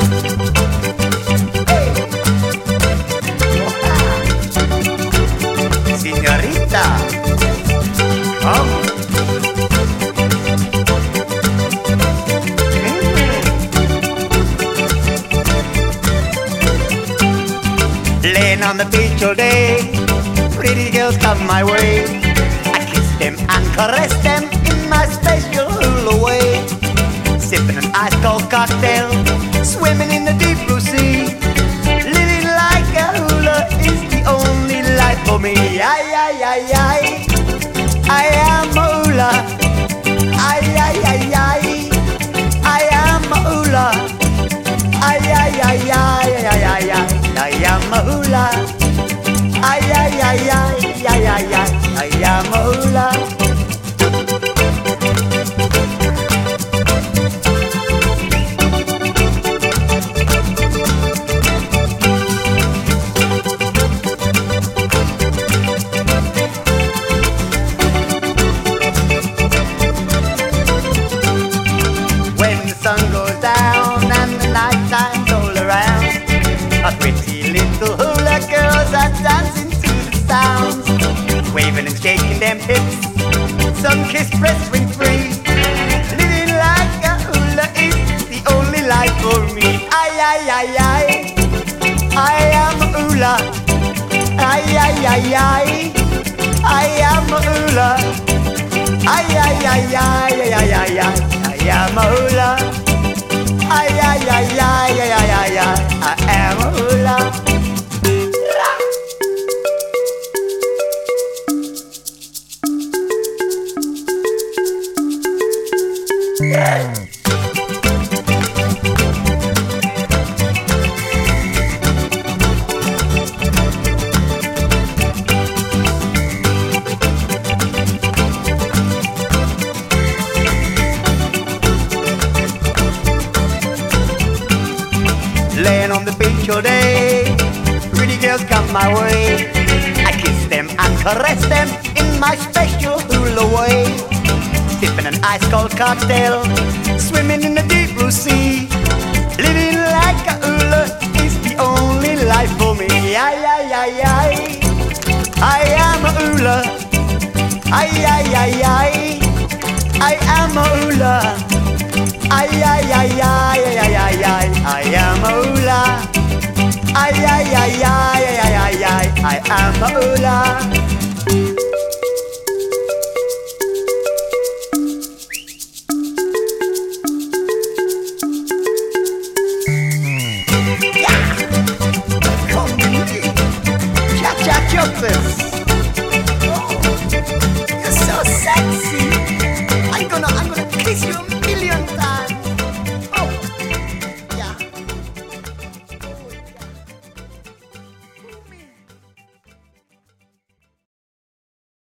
Señorita, come. Laying on the beach all day, pretty girls come my way. I kiss them and caress them in my special hula way. Sipping an ice cold cocktail, swimming in the deep blue sea. Living like a hula is the only life for me. Ay, ay, ay, ay, I am a hula. Ay, ay, ay, ay, I am a hula. Ay, ay, ay, ay, ay, ay, ay, I am a hula. Ay, ay, ay, ay, ay, ay, ay, I am a hula. When the sun goes down and the night time's all around, a pretty little hula girls are dancing to the sounds, waving and shaking them hips, sun-kissed breasts swing free. Living like a hula is the only life for me. Ay, ay, ay, ay, I am a hula. Ay, ay, ay, ay, I am a hula. Ay, ay, ay, ay, ay, ay, ay, ay, I am a hula. Ay, ay, ay, ay, ay, ay, ay, ay, I am a hula. Laying on the beach all day, pretty girls come my way. I kiss them and caress them in my special hula way. Sipping an ice cold cocktail, swimming in the deep blue sea. Living like a hula is the only life for me. Ay, ay, ay, ay, I am a hula. Ay, ay, ay, ay, I am a hula. Ay, ay, ay, ay, ay, ay, ay, I am a hula. Ay, ay, ay, ay, ay, ay, ay, I am a hula. Cha-cha chocolate.